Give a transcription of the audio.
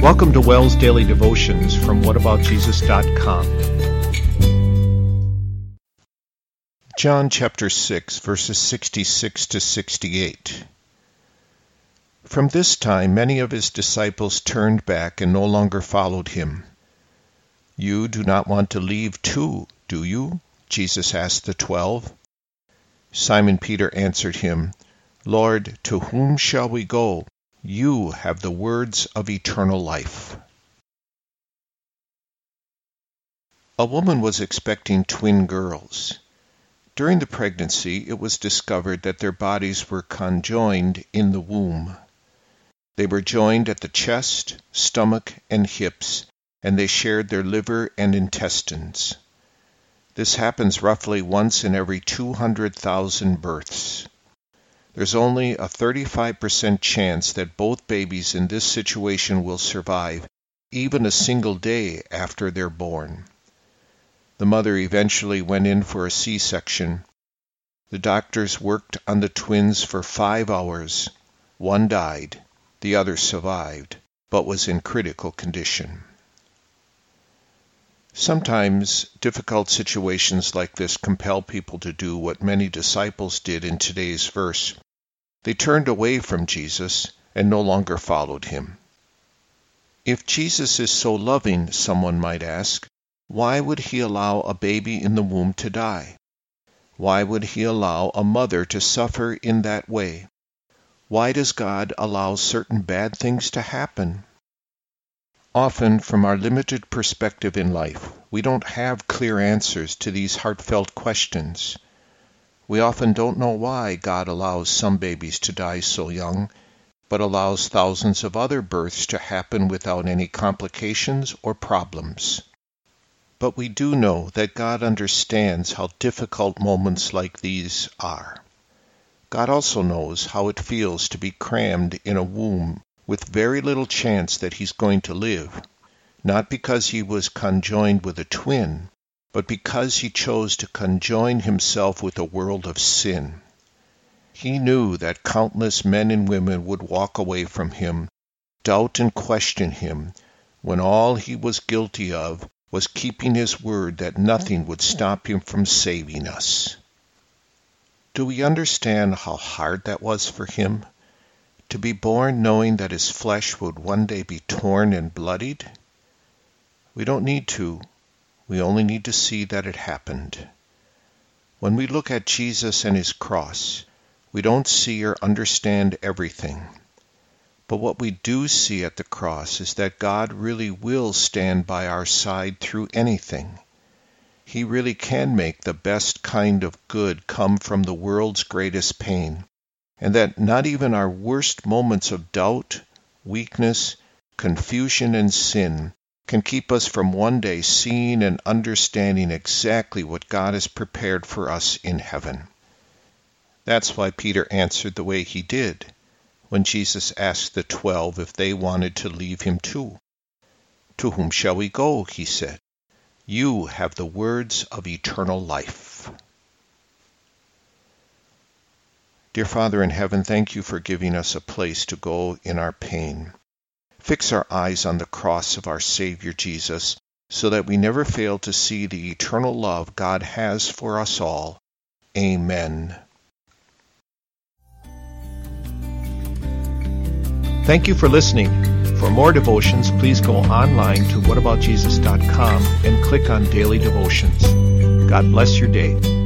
Welcome to Wells Daily Devotions from whataboutjesus.com. John chapter 6, verses 66 to 68. From this time many of his disciples turned back and no longer followed him. "You do not want to leave too, do you?" Jesus asked the 12. Simon Peter answered him, "Lord, to whom shall we go? You have the words of eternal life." A woman was expecting twin girls. During the pregnancy, it was discovered that their bodies were conjoined in the womb. They were joined at the chest, stomach, and hips, and they shared their liver and intestines. This happens roughly once in every 200,000 births. There's only a 35% chance that both babies in this situation will survive, even a single day after they're born. The mother eventually went in for a C-section. The doctors worked on the twins for 5 hours. One died, the other survived, but was in critical condition. Sometimes difficult situations like this compel people to do what many disciples did in today's verse. They turned away from Jesus and no longer followed him. If Jesus is so loving, someone might ask, why would he allow a baby in the womb to die? Why would he allow a mother to suffer in that way? Why does God allow certain bad things to happen? Often, from our limited perspective in life, we don't have clear answers to these heartfelt questions. We often don't know why God allows some babies to die so young, but allows thousands of other births to happen without any complications or problems. But we do know that God understands how difficult moments like these are. God also knows how it feels to be crammed in a womb with very little chance that he's going to live, not because he was conjoined with a twin, but because he chose to conjoin himself with a world of sin. He knew that countless men and women would walk away from him, doubt and question him, when all he was guilty of was keeping his word that nothing would stop him from saving us. Do we understand how hard that was for him? To be born knowing that his flesh would one day be torn and bloodied? We don't need to. We only need to see that it happened. When we look at Jesus and his cross, we don't see or understand everything. But what we do see at the cross is that God really will stand by our side through anything. He really can make the best kind of good come from the world's greatest pain, and that not even our worst moments of doubt, weakness, confusion, and sin can keep us from one day seeing and understanding exactly what God has prepared for us in heaven. That's why Peter answered the way he did when Jesus asked the 12 if they wanted to leave him too. "To whom shall we go?" he said. "You have the words of eternal life." Dear Father in heaven, thank you for giving us a place to go in our pain. Fix our eyes on the cross of our Savior Jesus, so that we never fail to see the eternal love God has for us all. Amen. Thank you for listening. For more devotions, please go online to whataboutjesus.com and click on Daily Devotions. God bless your day.